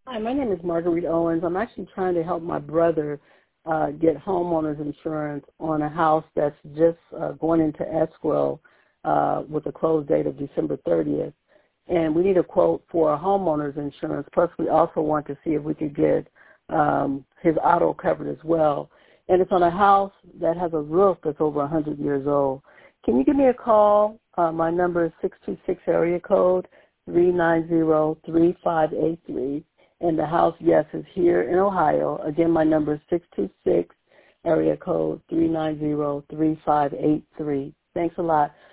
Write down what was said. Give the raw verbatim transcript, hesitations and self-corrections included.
Hi, my name is Marguerite Owens. I'm actually trying to help my brother uh, get homeowners insurance on a house that's just uh, going into escrow uh, with a close date of December thirtieth. And we need a quote for homeowners insurance. Plus, we also want to see if we could get um, his auto covered as well. And it's on a house that has a roof that's over one hundred years old. Can you give me a call? Uh, my number is six two six area code three nine zero, three five eight three. And the house, yes, is here in Ohio. Again, my number is six two six area code three nine zero, three five eight three. Thanks a lot.